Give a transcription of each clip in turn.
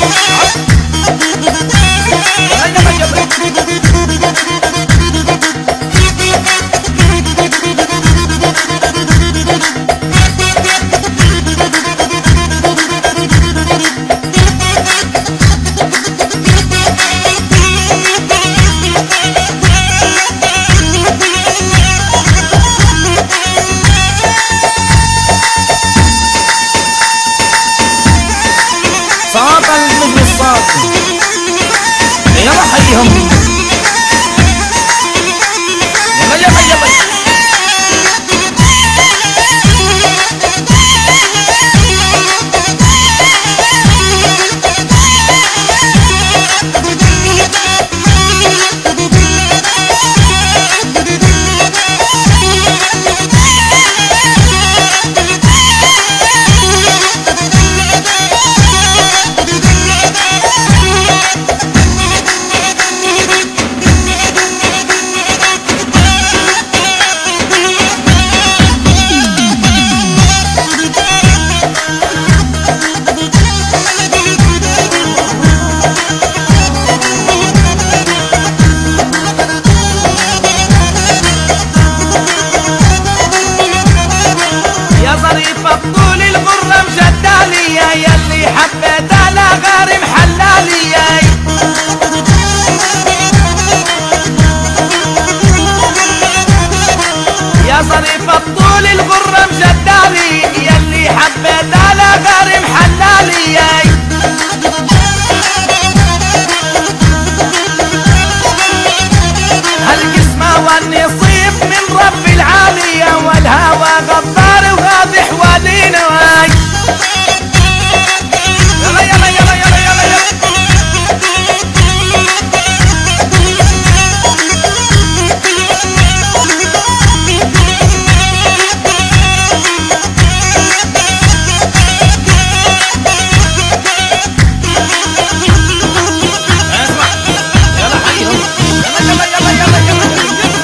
يلا حيهم يلا يلا يلا طول الغرة مجدالي يلي حبيت على غارم حلالي يا ظريف الطول الغرة مجدالي يلي حبيت على غارم حلالي هالقسمة والنصيب من رب العالية والهوى غدار وغادي حوالينا يلا يلا يلا يلا يلا يلا اسمع يلا حيهم يلا يلا يلا يلا يلا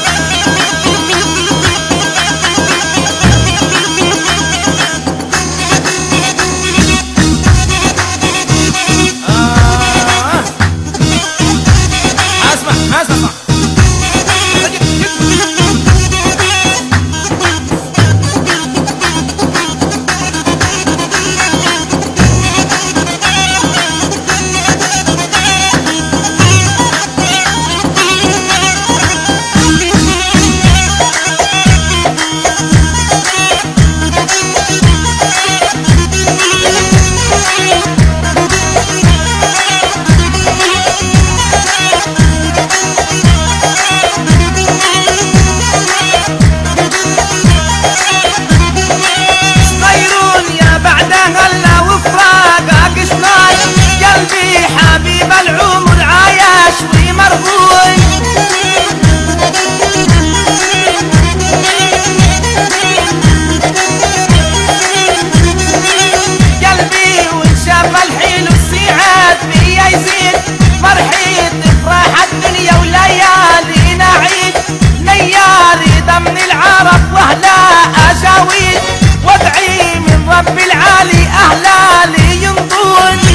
حبيب العمر عايش ومرهون قلبي وانشاف الحيل والسعاد بيا يزيد فرحي تفرح الدنيا وليالينا عيد نياري ضمن العرب واهلا اجاويد وادعي من رب العالي اهلا لي ينطون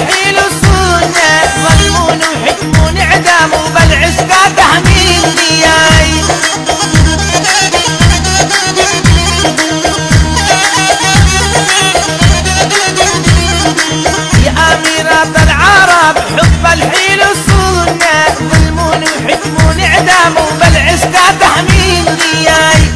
الحيل وصونا ظلمون وحكمون اعدام وبالعسكر تحميل دياي يا أميرة العرب حب الحيل وصونا ظلمون وحكمون اعدام وبالعسكر تحميل دياي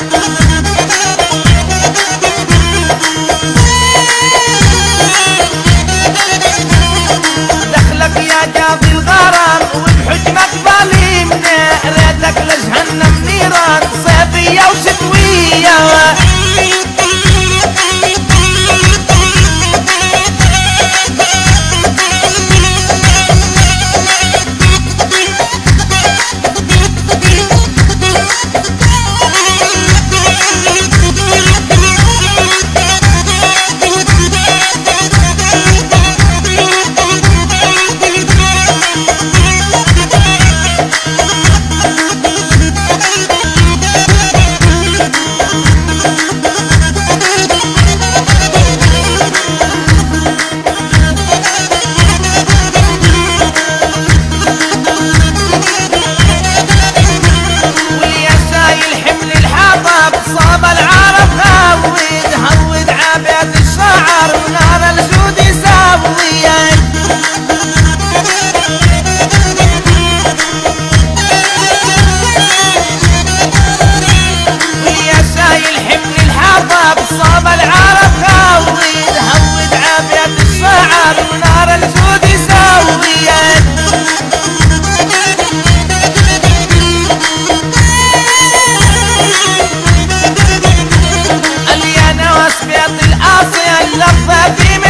يا قاضي الغرام وبحكمك ظالمنا ريتك لجهنم نيران صيفية وشتوية صاب العرب هود عبيد الشعر ونار الجود يساوي ويا شايل حمل الحطب صاب العرب هود عبيد الشعر ونار الجود يساوي بيط الأصيل لفة في